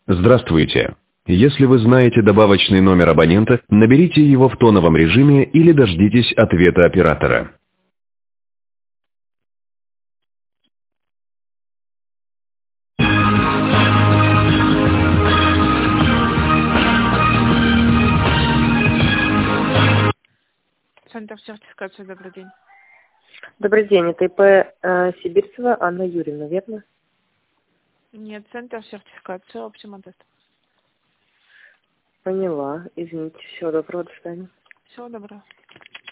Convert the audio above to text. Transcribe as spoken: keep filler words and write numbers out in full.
Здравствуйте. Если вы знаете добавочный номер абонента, наберите его в тоновом режиме или дождитесь ответа оператора. Центр сертификации, добрый день. Добрый день, это ИП э, Сибирцева Анна Юрьевна, верно? Нет, центр сертификации, Оптиматест. Поняла, извините, всего доброго, до свидания. Всего доброго.